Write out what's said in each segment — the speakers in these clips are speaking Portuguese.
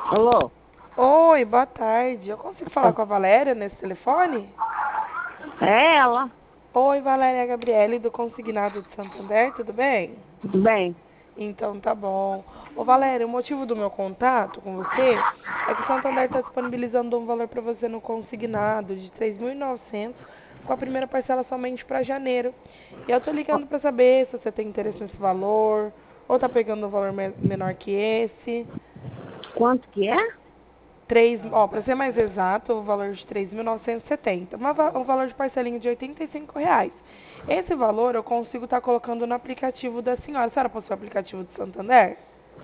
Alô? Oi, boa tarde. Eu consigo falar É com a Valéria nesse telefone? é ela? Oi, Valéria, é a Gabriele do Consignado de Santander, tudo bem? Tudo bem? Então tá bom. Ô Valéria, o motivo do meu contato com você é que o Santander está disponibilizando um valor para você no consignado de 3.900, com a primeira parcela somente para janeiro. E eu tô Ó, ligando para saber se você tem interesse nesse valor ou tá pegando um valor menor que esse. quanto que é? Para ser mais exato, o valor de 3.970, um valor de parcelinha de R$ 85. Esse valor eu consigo estar colocando no aplicativo da senhora. A senhora possui o aplicativo do Santander?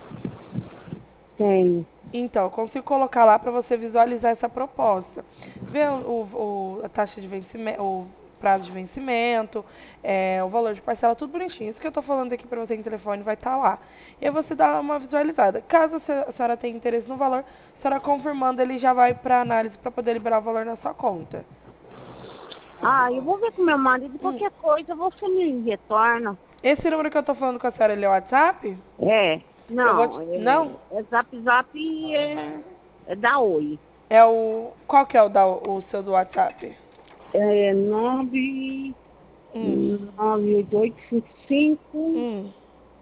Tem. Então, eu consigo colocar lá para você visualizar essa proposta. Ver a taxa de vencimento, o prazo de vencimento, o valor de parcela, tudo bonitinho. Isso que eu estou falando aqui para você em telefone vai estar lá. E aí você dá uma visualizada. Caso a senhora tenha interesse no valor, a senhora confirmando, ele já vai para análise para poder liberar o valor na sua conta. Ah, eu vou ver com meu marido, Hum. qualquer coisa você me retorna. Esse número que eu estou falando com a senhora, ele é o WhatsApp? É. Eu vou Não, te... Não? é Zap Zap é da Oi. É o... Qual que é o seu do WhatsApp? É 9 Hum. 98855 Hum.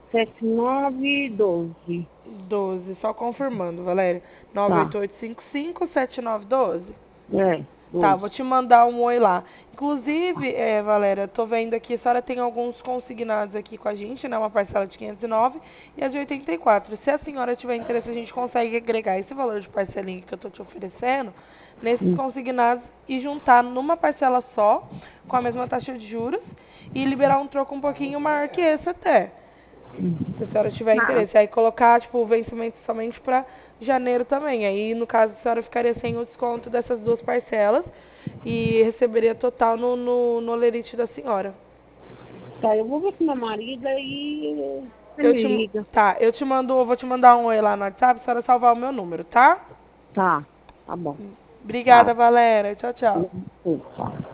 7912. 12, só confirmando, Valéria. Tá. 988557912. É, Tá, 12. vou te mandar um oi lá. Inclusive, Valéria, tô vendo aqui, a senhora tem alguns consignados aqui com a gente, né? Uma parcela de 509 e a de 84. Se a senhora tiver interesse, a gente consegue agregar esse valor de parcelinha que eu tô te oferecendo nesses Hum, consignados e juntar numa parcela só, com a mesma taxa de juros, e liberar um troco um pouquinho maior que esse até. Se a senhora tiver Ah, interesse. Aí colocar, tipo, o vencimento somente para janeiro também. Aí, no caso, a senhora ficaria sem o desconto dessas duas parcelas e receberia total no lerite da senhora. tá, eu vou ver com meu marido e você Eu me te, liga. tá, eu vou te mandar um oi lá no WhatsApp, a senhora salvar o meu número, tá? Tá, tá bom. Obrigada, Tá. Valéria. Tchau, tchau. Tá.